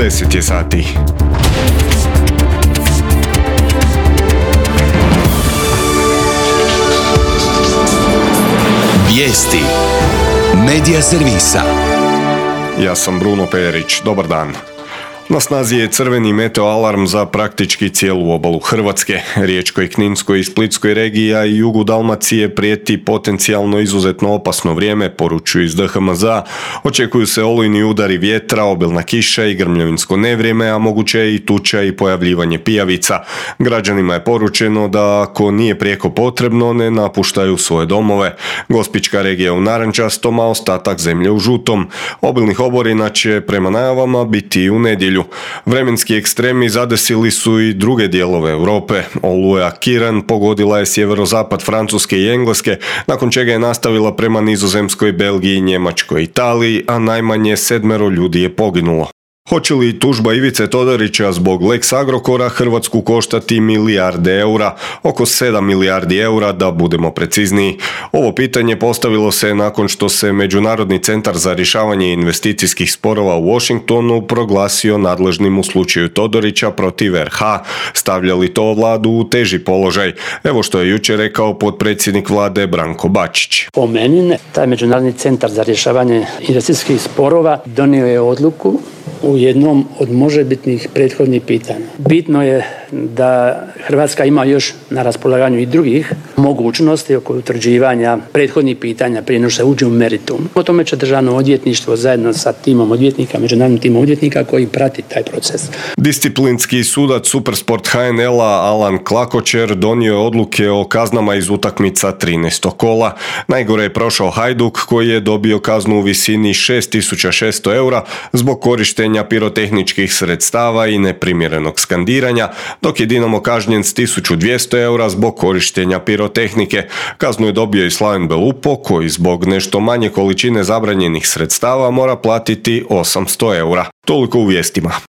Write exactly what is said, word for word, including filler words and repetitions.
deset je sati. Vijesti Medija servisa. Ja sam Bruno Perić, dobar dan. Na snazi je crveni meteo alarm za praktički cijelu obalu Hrvatske. Riječkoj, Kninskoj i Splitskoj regiji, a i jugu Dalmacije prijeti potencijalno izuzetno opasno vrijeme, poručuju iz D H M Z A. Očekuju se olujni udari vjetra, obilna kiša i grmljavinsko nevrijeme, a moguće je i tuča i pojavljivanje pijavica. Građanima je poručeno da ako nije prijeko potrebno, ne napuštaju svoje domove. Gospićka regija u narančastom, a ostatak zemlje u žutom. Obilnih oborina će prema najavama biti i u nedjelju. Vremenski ekstremi zadesili su i druge dijelove Europe. Oluja Kiran pogodila je sjeverozapad Francuske i Engleske, nakon čega je nastavila prema Nizozemskoj, Belgiji, Njemačkoj i Italiji, a najmanje sedmero ljudi je poginulo. Hoće li tužba Ivice Todorića zbog Lex Agrokora Hrvatsku koštati milijarde eura, oko sedam milijardi eura da budemo precizniji? Ovo pitanje postavilo se nakon što se Međunarodni centar za rješavanje investicijskih sporova u Washingtonu proglasio nadležnim u slučaju Todorića protiv R H. Stavlja li to vladu u teži položaj? Evo što je jučer rekao potpredsjednik vlade Branko Bačić. Po meni ne. Taj Međunarodni centar za rješavanje investicijskih sporova donio je odluku u jednom od možebitnih prethodnih pitanja. Bitno je da Hrvatska ima još na raspolaganju i drugih mogućnosti oko utvrđivanja prethodnih pitanja prije nego se uđe u meritum. O tome će Državno odvjetništvo zajedno sa timom odvjetnika, međunarodnim timom odvjetnika koji prati taj proces. Disciplinski sudac Supersport H N L-a Alan Klakočer donio je odluke o kaznama iz utakmica trinaestog kola. Najgore je prošao Hajduk koji je dobio kaznu u visini šest tisuća šesto eura zbog korištenja pirotehničkih sredstava i neprimjerenog skandiranja, dok je Dinamo kažnjen s tisuću dvjesto eura zbog korištenja pirotehnike. Kaznu je dobio i Slaven Belupo koji zbog nešto manje količine zabranjenih sredstava mora platiti osamsto eura. Toliko u vijestima.